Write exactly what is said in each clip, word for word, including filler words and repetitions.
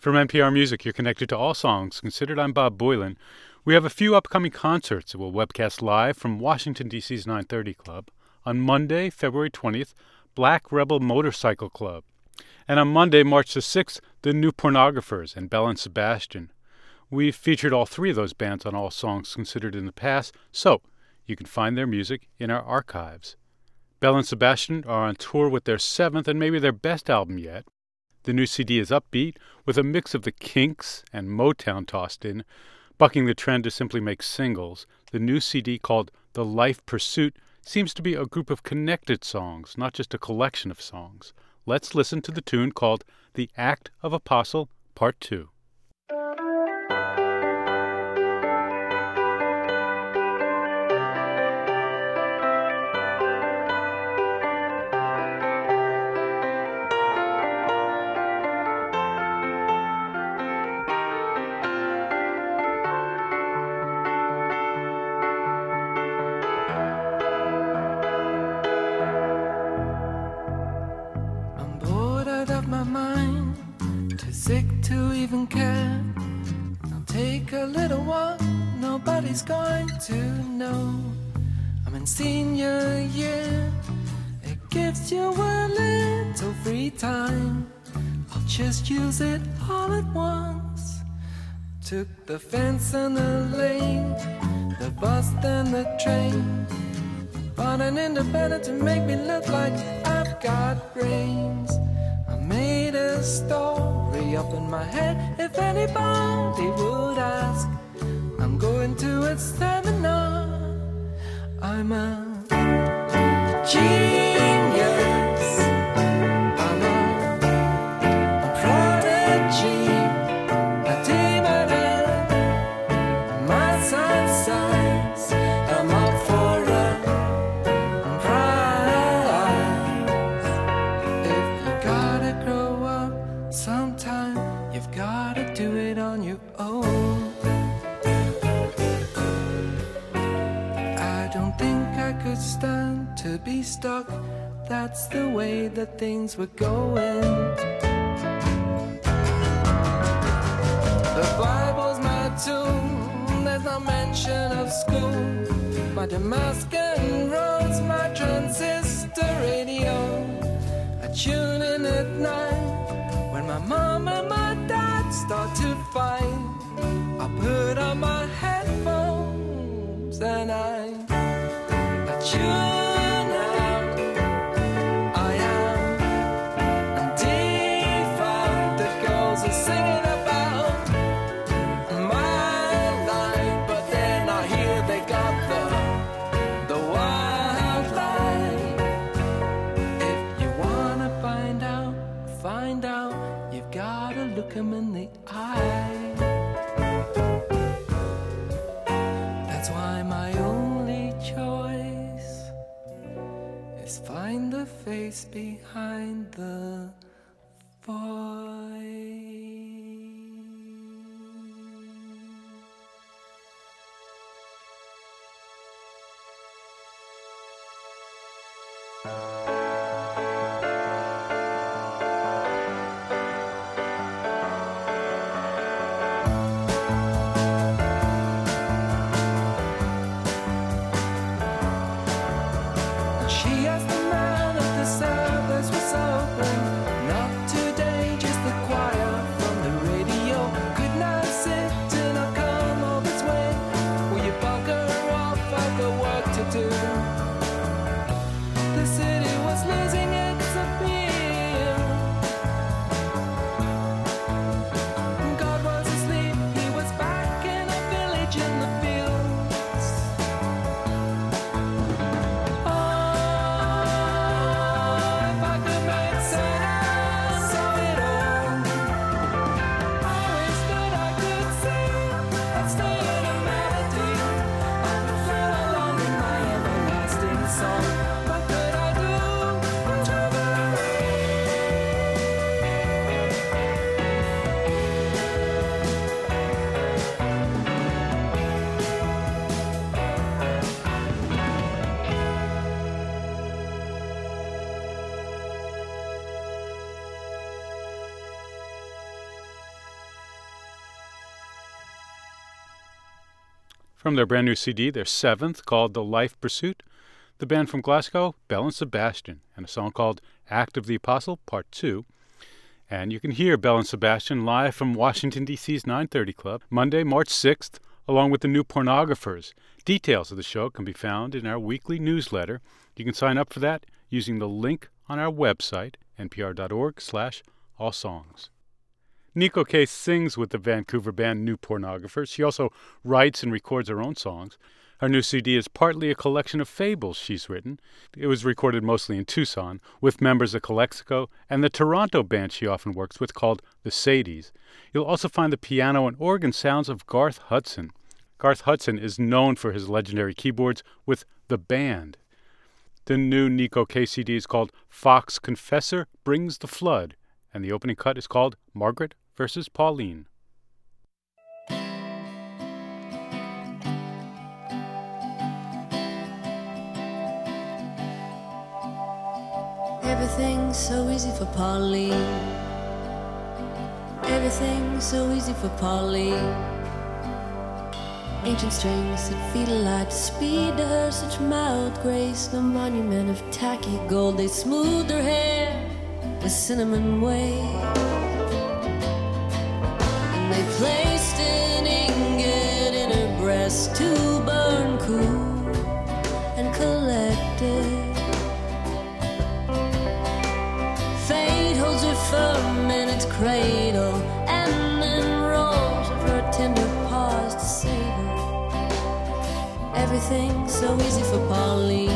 From N P R Music, you're connected to All Songs Considered. I'm Bob Boylan. We have a few upcoming concerts that we'll webcast live from Washington, D C's nine thirty Club. On Monday, February twentieth, Black Rebel Motorcycle Club. And on Monday, March the sixth, the New Pornographers and Belle and Sebastian. We've featured all three of those bands on All Songs Considered in the past, so you can find their music in our archives. Belle and Sebastian are on tour with their seventh and maybe their best album yet. The new C D is upbeat, with a mix of the Kinks and Motown tossed in. Bucking the trend to simply make singles, the new C D called The Life Pursuit seems to be a group of connected songs, not just a collection of songs. Let's listen to the tune called The Act of Apostle, Part two. Sick to even care. I'll take a little walk, nobody's going to know. I'm in senior year, it gives you a little free time. I'll just use it all at once. Took the fence and the lane, the bus and the train. Bought an independent to make me look like I've got brains. I made a story up in my head, if anybody would ask. I'm going to a seminar. I'm a genius. I'm a prodigy, a demon in my son's size. I'm up for a prize. If you gotta grow up sometime, you've gotta do it on your own. I don't think I could stand to be stuck. That's the way that things were going. The Bible's my tomb, there's no mention of school. My Damascus roads, my transistor radio. I tune in at night when my mom and my dad start to fight. I put on my headphones and I, I tune out. I am a default that goes and singing about my life, but then I hear they got the the wildlife. If you wanna find out, find out, you've gotta look 'em in the eye. That's why my only choice is find the face behind the voice. She asked the man if the service was open. From their brand new C D, their seventh, called The Life Pursuit, the band from Glasgow, Belle and Sebastian, and a song called Act of the Apostle, Part two. And you can hear Belle and Sebastian live from Washington, D C's nine thirty Club, Monday, March sixth, along with the New Pornographers. Details of the show can be found in our weekly newsletter. You can sign up for that using the link on our website, npr.org slash all songs. Neko Case sings with the Vancouver band New Pornographers. She also writes and records her own songs. Her new C D is partly a collection of fables she's written. It was recorded mostly in Tucson with members of Calexico and the Toronto band she often works with called the Sadies. You'll also find the piano and organ sounds of Garth Hudson. Garth Hudson is known for his legendary keyboards with The Band. The new Neko Case C D is called Fox Confessor Brings the Flood, and the opening cut is called Margaret versus Pauline. Everything's so easy for Pauline. Everything's so easy for Pauline. Ancient strings that feel like speed to her, such mild grace, no monument of tacky gold. They smooth her hair with cinnamon wave, and they placed an ingot in her breast to burn cool and collected. Fate holds her firm in its cradle, and then rolls of her tender paws to save her. Everything's so easy for Pauline.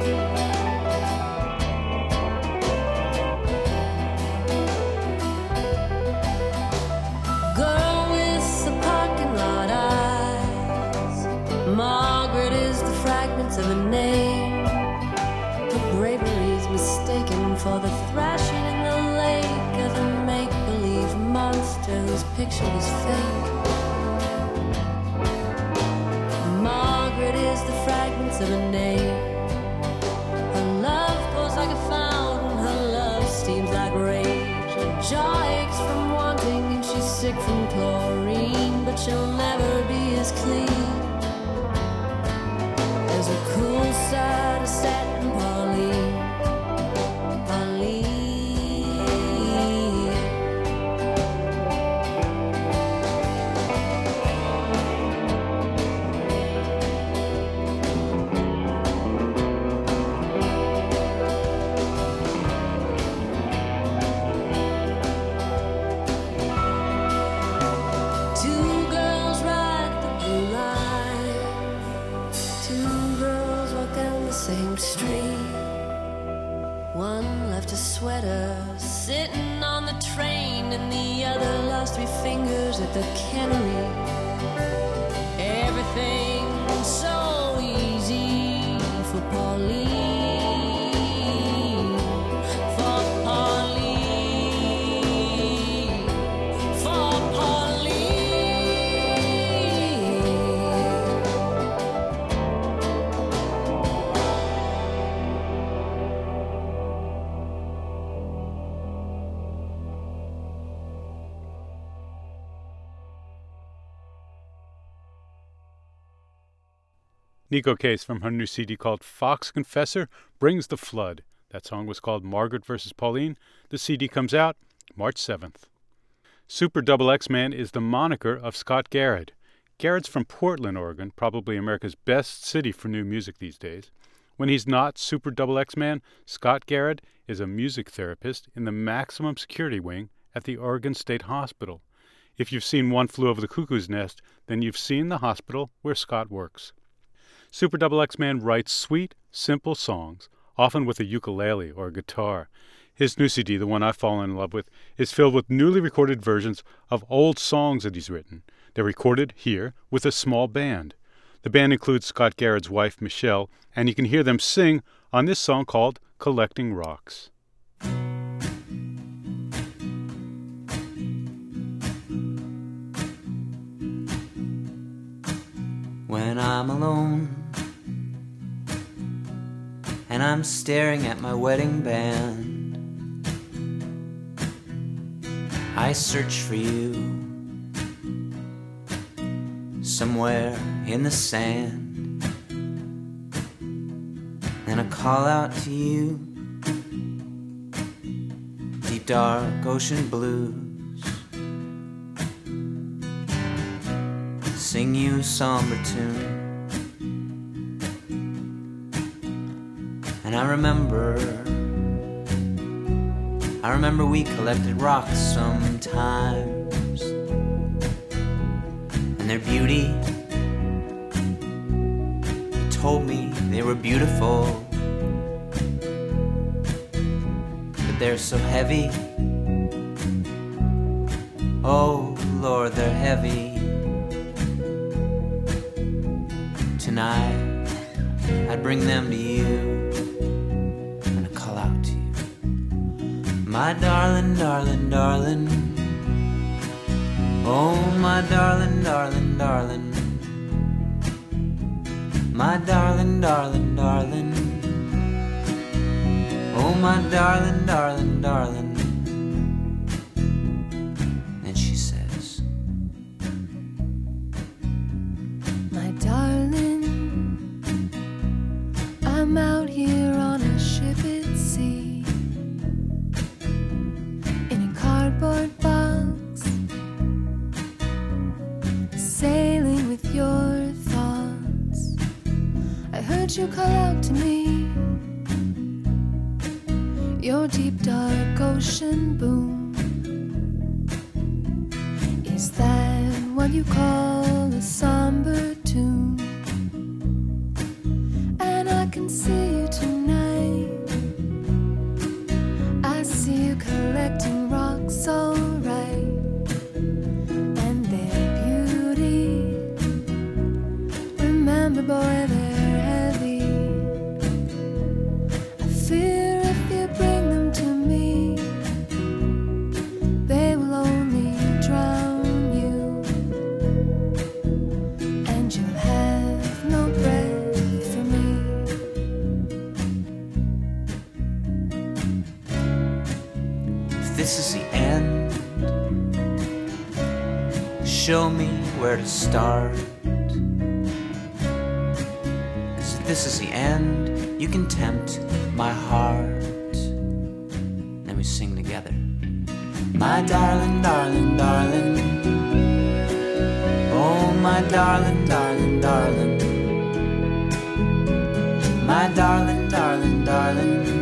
Girl with the parking lot eyes, Margaret is the fragments of a name. Her bravery's mistaken for the thrashing in the lake of a make-believe monster whose picture was fake. Margaret is the fragments of a name. Her love pours like a fountain, her love steams like rage. Her jaw aches from wanting and she's sick from chlorine, but she'll never be as clean as a cool side of satin Pauline. Sweater sitting on the train, and the other lost three fingers at the cannery. Everything's so easy for Pauline, for Pauline, for Pauline. Neko Case from her new C D called Fox Confessor Brings the Flood. That song was called Margaret versus Pauline. The C D comes out March seventh. Super Double X Man is the moniker of Scott Garrett. Garrett's from Portland, Oregon, probably America's best city for new music these days. When he's not Super Double X Man, Scott Garrett is a music therapist in the maximum security wing at the Oregon State Hospital. If you've seen One Flew Over the Cuckoo's Nest, then you've seen the hospital where Scott works. Super Double X Man writes sweet, simple songs, often with a ukulele or a guitar. His new C D, the one I've fallen in love with, is filled with newly recorded versions of old songs that he's written. They're recorded here with a small band. The band includes Scott Garrett's wife, Michelle, and you can hear them sing on this song called Collecting Rocks. When I'm alone and I'm staring at my wedding band, I search for you, somewhere in the sand. And I call out to you, deep dark ocean blues, sing you a somber tune. And I remember, I remember we collected rocks sometimes, and their beauty, you told me they were beautiful, but they're so heavy. Oh Lord, they're heavy. Tonight I'd bring them to you, my darling, darling, darling. Oh, my darling, darling, darling. My darling, darling, darling. Oh, my darling, darling, darling. Then she says, my darling, I'm out here on a ship at sea, cardboard box, sailing with your thoughts. I heard you call out to me, your deep dark ocean boom. Is that what you call a somber tune? And I can see you tonight, I see you collecting rocks, alright, and their beauty. Remember, boy, they're heavy. I fear if you bring them to me, they will only drown you, and you'll have no breath for me. this is the end, show me where to start. Cause if this is the end, you can tempt my heart. Then we sing together. My darling, darling, darling. Oh, my darling, darling, darling. My darling, darling, darling.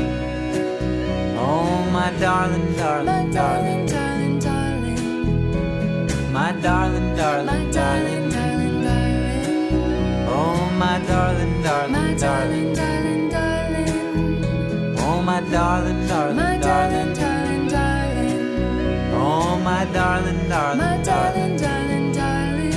Oh, my darling, darling, darling, darling, darling. My darling, darling, darling, darling, darling. Oh, my darling, darling, darling, darling, darling. Oh, my darling, darling, darling, darling, darling. Oh, my darling, darling, darling, darling, darling.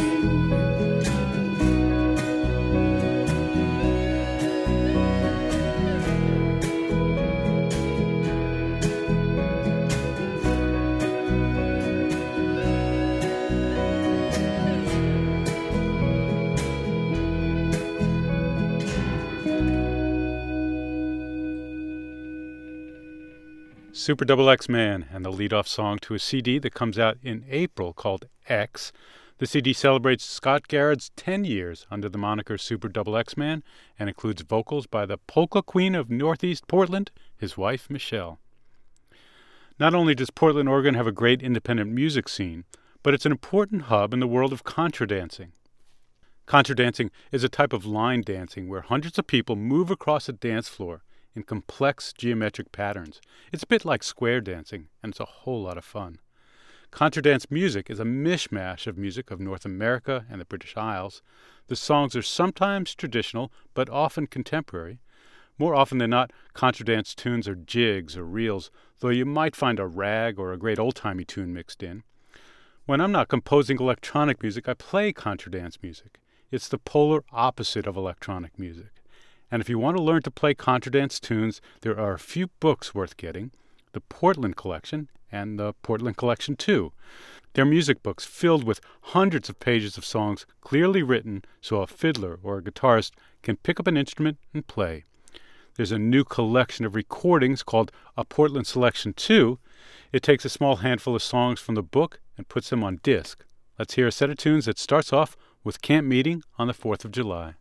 Super Double X Man and the lead-off song to a C D that comes out in April called X. The C D celebrates Scott Garrett's ten years under the moniker Super Double X Man and includes vocals by the polka queen of Northeast Portland, his wife Michelle. Not only does Portland, Oregon have a great independent music scene, but it's an important hub in the world of contra dancing. Contra dancing is a type of line dancing where hundreds of people move across a dance floor in complex geometric patterns. It's a bit like square dancing, and it's a whole lot of fun. Contra dance music is a mishmash of music of North America and the British Isles. The songs are sometimes traditional, but often contemporary. More often than not, contra dance tunes are jigs or reels, though you might find a rag or a great old-timey tune mixed in. When I'm not composing electronic music, I play contra dance music. It's the polar opposite of electronic music. And if you want to learn to play contra dance tunes, there are a few books worth getting: the Portland Collection and the Portland Collection two. They're music books filled with hundreds of pages of songs clearly written so a fiddler or a guitarist can pick up an instrument and play. There's a new collection of recordings called A Portland Selection two. It takes a small handful of songs from the book and puts them on disc. Let's hear a set of tunes that starts off with Camp Meeting on the fourth of July.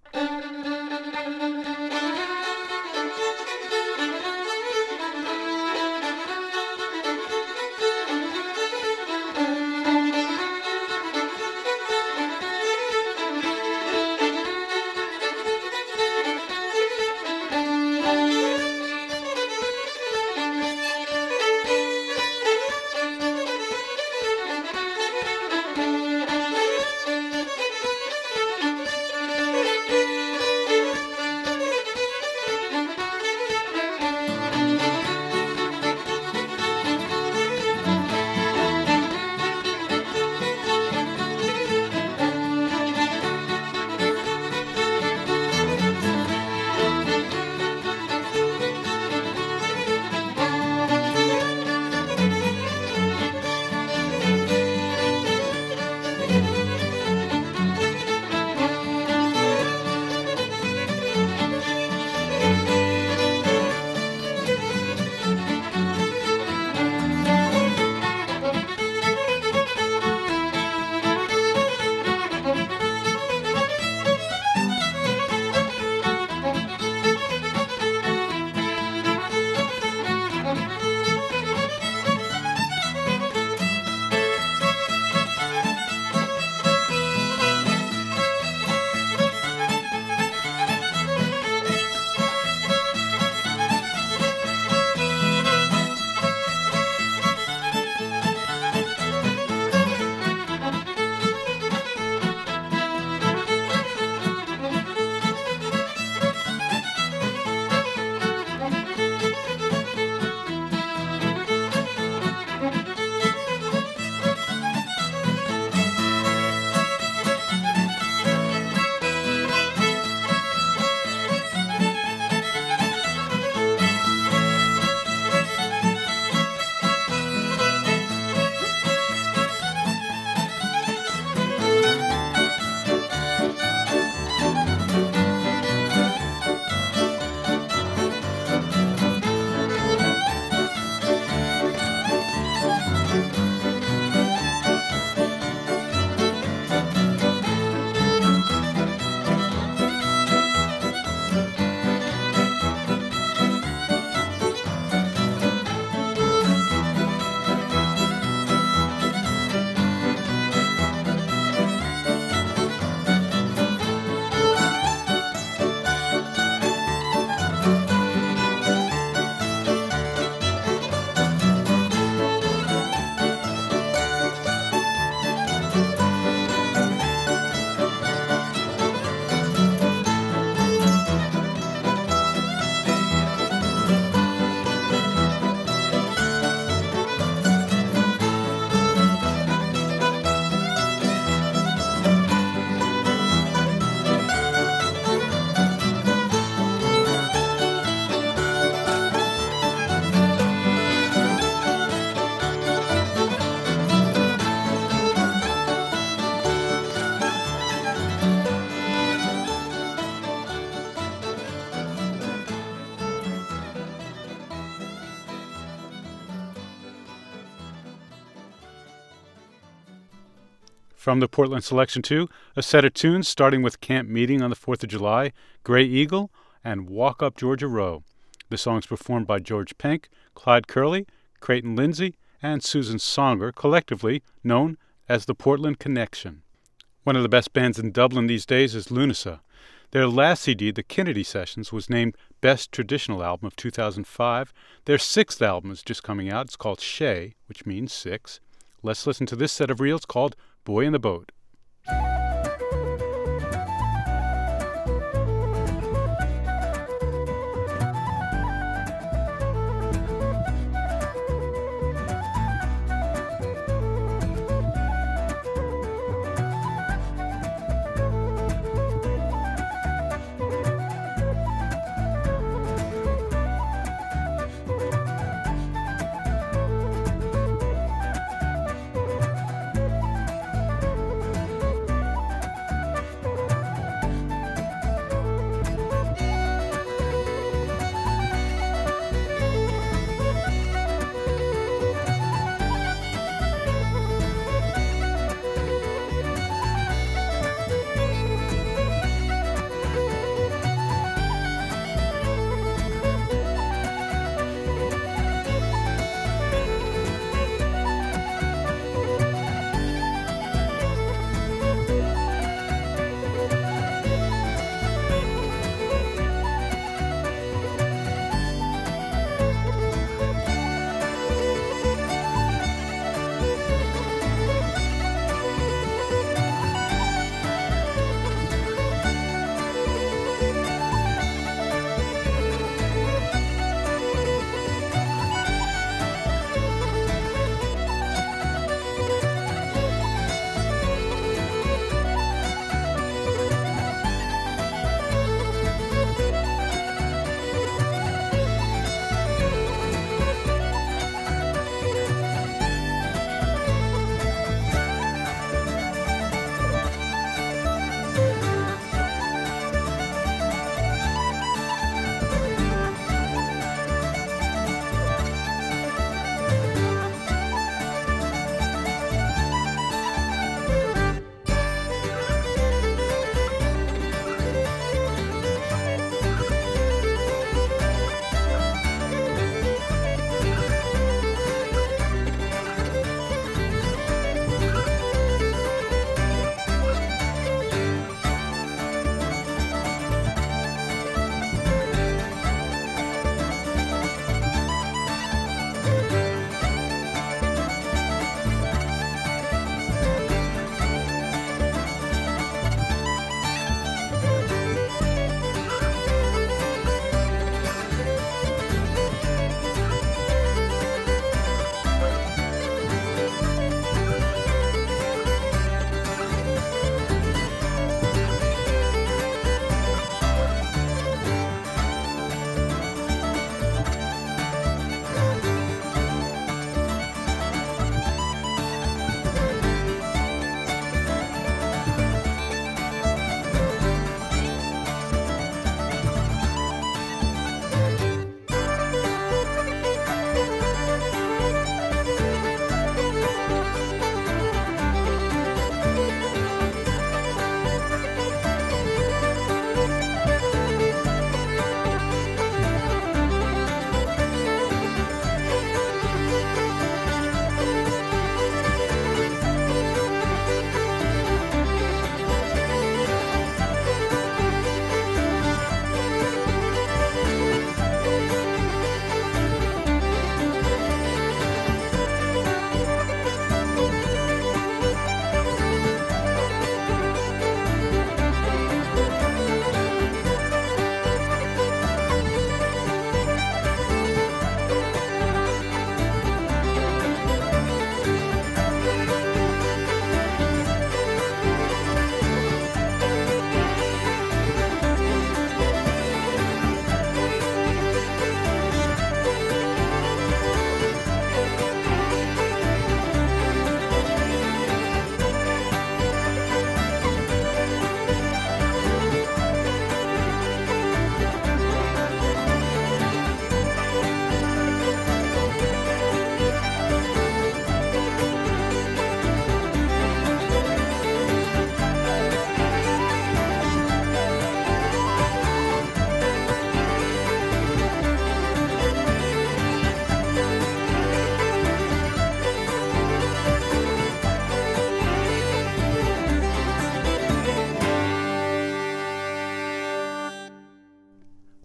From the Portland Selection two, a set of tunes starting with Camp Meeting on the fourth of July, Gray Eagle, and Walk Up Georgia Row. The song's performed by George Penk, Clyde Curley, Creighton Lindsay, and Susan Songer, collectively known as the Portland Connection. One of the best bands in Dublin these days is Lunasa. Their last C D, The Kennedy Sessions, was named Best Traditional Album of two thousand five. Their sixth album is just coming out. It's called Shay, which means six. Let's listen to this set of reels called Boy in the Boat.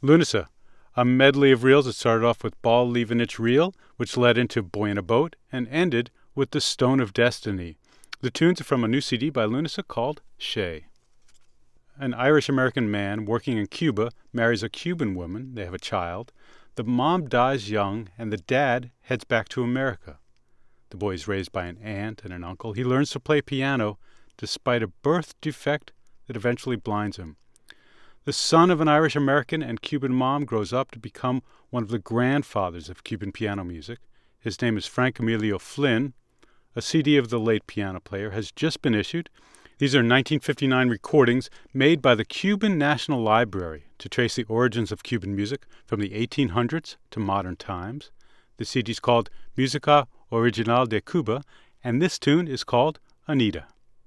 Lunasa, a medley of reels that started off with Ball Leavin' Its Reel, which led into Boy in a Boat, and ended with The Stone of Destiny. The tunes are from a new C D by Lunasa called Shay. An Irish-American man working in Cuba marries a Cuban woman. They have a child. The mom dies young, and the dad heads back to America. The boy is raised by an aunt and an uncle. He learns to play piano despite a birth defect that eventually blinds him. The son of an Irish-American and Cuban mom grows up to become one of the grandfathers of Cuban piano music. His name is Frank Emilio Flynn. A C D of the late piano player has just been issued. These are nineteen fifty-nine recordings made by the Cuban National Library to trace the origins of Cuban music from the eighteen hundreds to modern times. The C D is called Música Original de Cuba, and this tune is called Anita.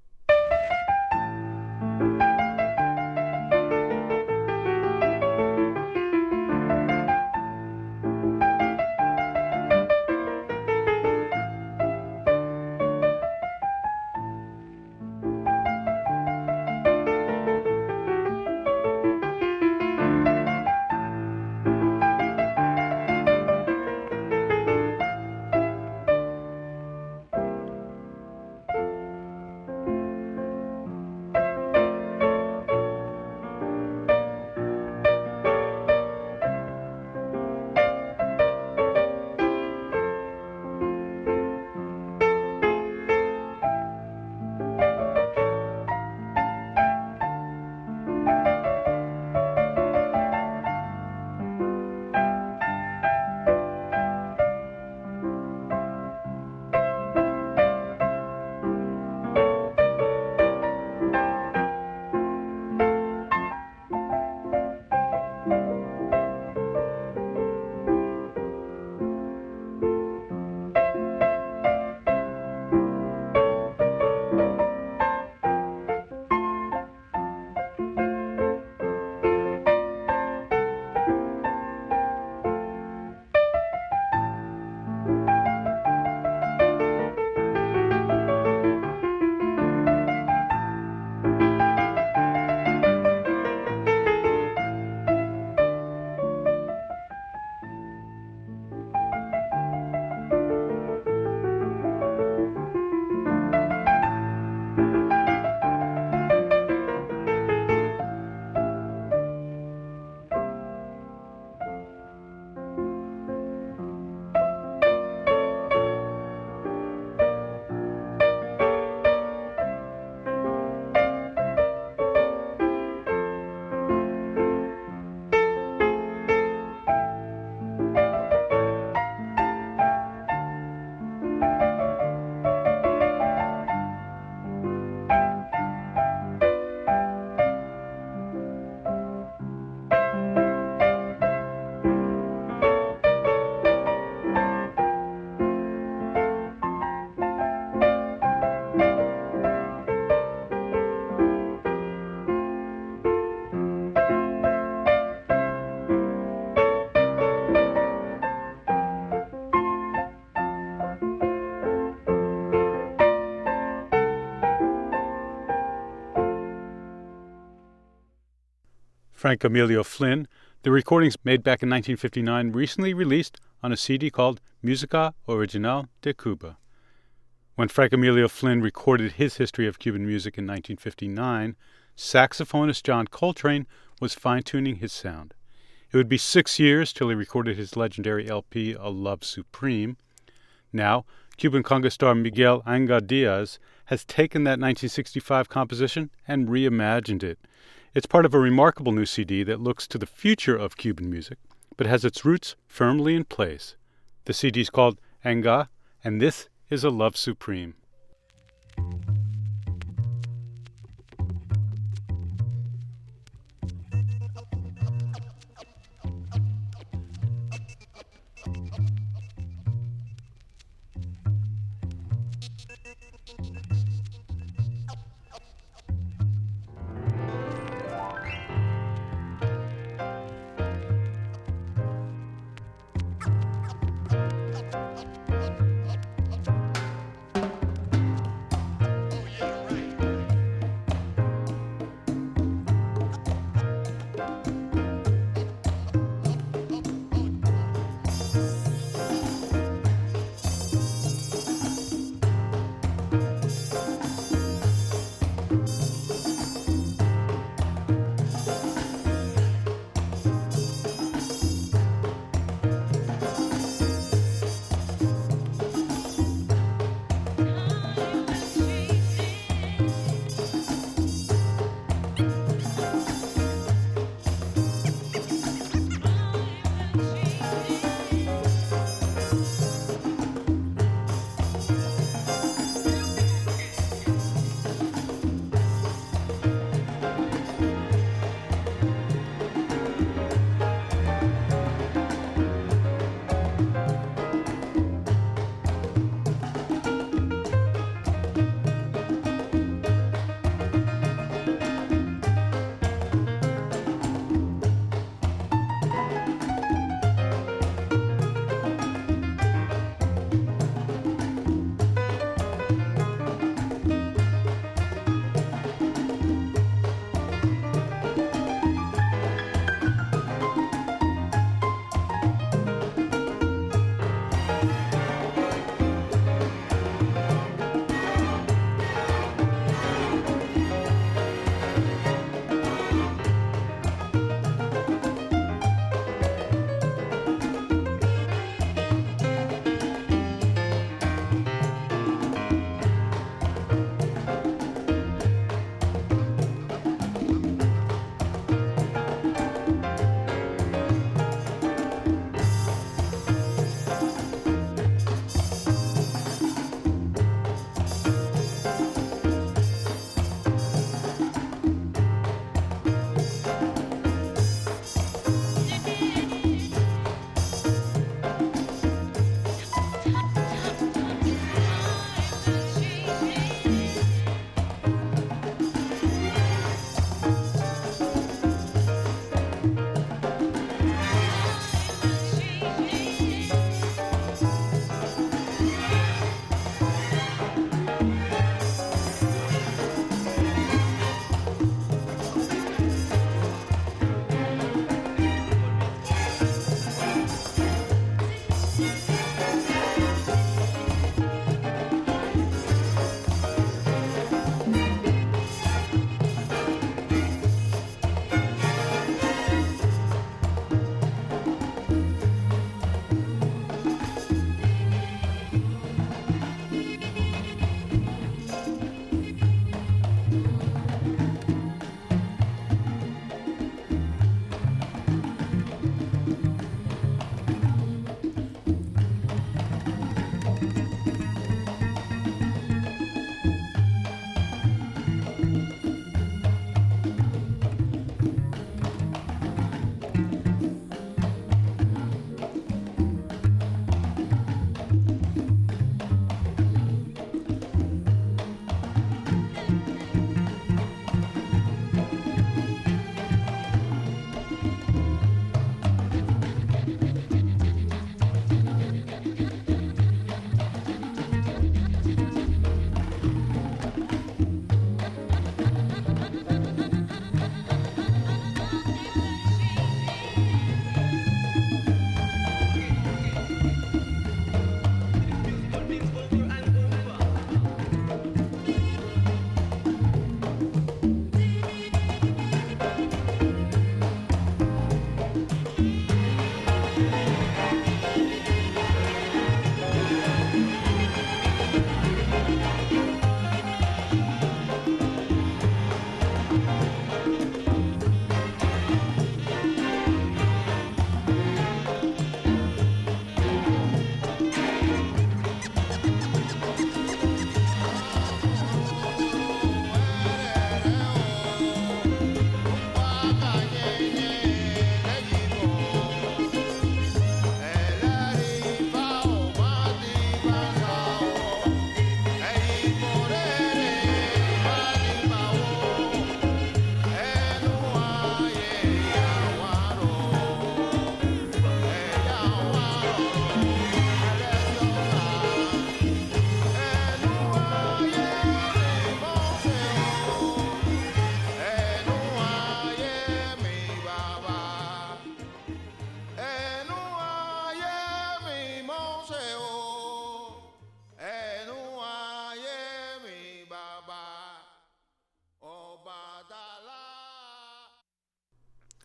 Frank Emilio Flynn. The recordings made back in nineteen fifty-nine recently released on a C D called Música Original de Cuba. When Frank Emilio Flynn recorded his history of Cuban music in nineteen fifty-nine, saxophonist John Coltrane was fine-tuning his sound. It would be six years till he recorded his legendary L P, A Love Supreme. Now, Cuban conga star Miguel Angel Diaz has taken that nineteen sixty-five composition and reimagined it. It's part of a remarkable new C D that looks to the future of Cuban music, but has its roots firmly in place. The C D is called Anga, and this is A Love Supreme.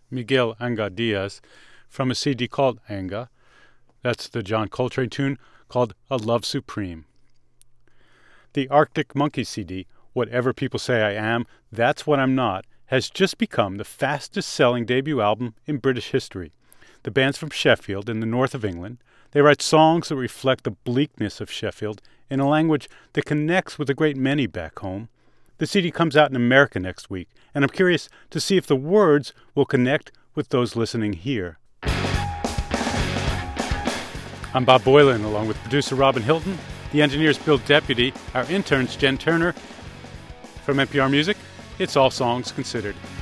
Miguel Anga Diaz, from a C D called Anga. That's the John Coltrane tune called A Love Supreme. The Arctic Monkeys C D, Whatever People Say I Am, That's What I'm Not, has just become the fastest-selling debut album in British history. The band's from Sheffield in the north of England. They write songs that reflect the bleakness of Sheffield in a language that connects with a great many back home. The C D comes out in America next week, and I'm curious to see if the words will connect with those listening here. I'm Bob Boylan, along with producer Robin Hilton, the engineer's Bill Deputy, our interns Jen Turner. From N P R Music, it's All Songs Considered.